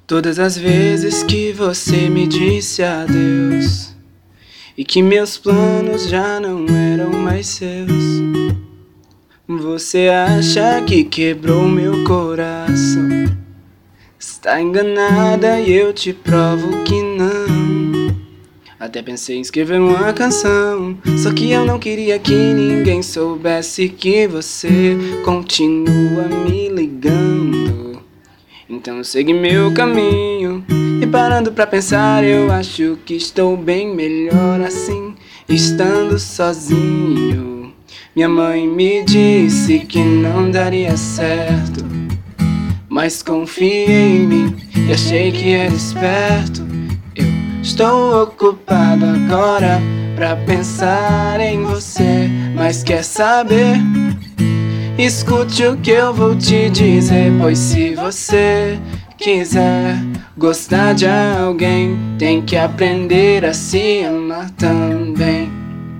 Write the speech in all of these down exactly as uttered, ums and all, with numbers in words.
Todas as vezes que você me disse adeus e que meus planos já não eram mais seus, você acha que quebrou meu coração? Está enganada e eu te provo que não. Até pensei em escrever uma canção, só que eu não queria que ninguém soubesse que você continua me ligando. Então eu segui meu caminho e, parando pra pensar, eu acho que estou bem melhor assim, estando sozinho. Minha mãe me disse que não daria certo, mas confiei em mim e achei que era esperto. Eu estou ocupado agora pra pensar em você, mas quer saber? Escute o que eu vou te dizer, pois se você quiser gostar de alguém, tem que aprender a se amar também.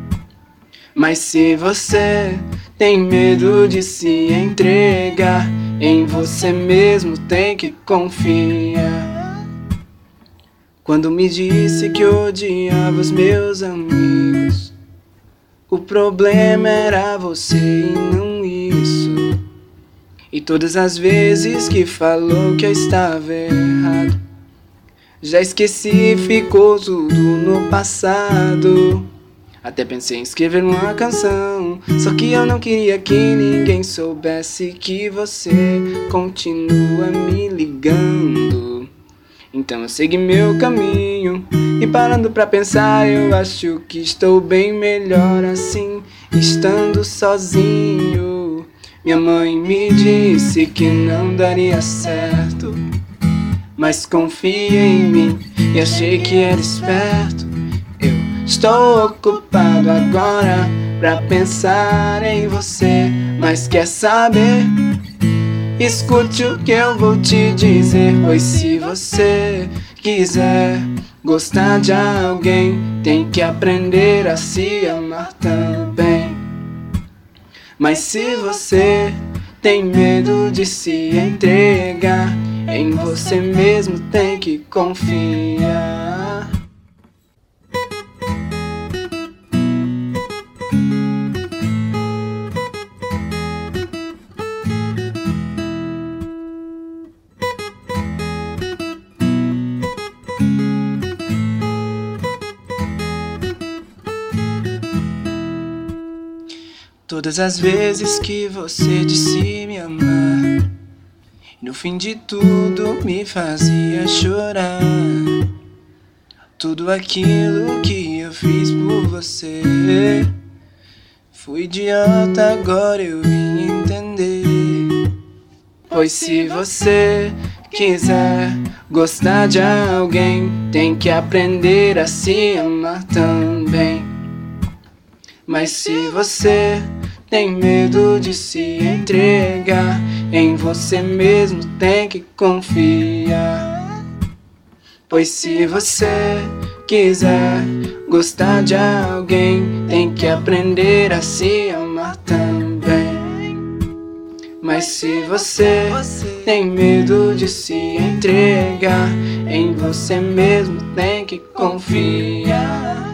Mas se você tem medo de se entregar, em você mesmo tem que confiar. Quando me disse que odiava os meus amigos, o problema era você e não isso. E todas as vezes que falou que eu estava errado, já esqueci, ficou tudo no passado. Até pensei em escrever uma canção, só que eu não queria que ninguém soubesse que você continua me ligando. Então eu segui meu caminho e, parando pra pensar, eu acho que estou bem melhor assim, estando sozinho. Minha mãe me disse que não daria certo, mas confiei em mim e achei que era esperto. Eu estou ocupado agora pra pensar em você, mas quer saber? Escute o que eu vou te dizer, pois se você quiser gostar de alguém, tem que aprender a se amar também. Mas se você tem medo de se entregar, em você mesmo tem que confiar. Todas as vezes que você disse me amar, no fim de tudo me fazia chorar. Tudo aquilo que eu fiz por você, fui idiota, agora eu vim entender. Pois se você quiser gostar de alguém, tem que aprender a se amar também. Mas se você tem medo de se entregar, em você mesmo tem que confiar. Pois se você quiser gostar de alguém, tem que aprender a se amar também. Mas se você tem medo de se entregar, em você mesmo tem que confiar.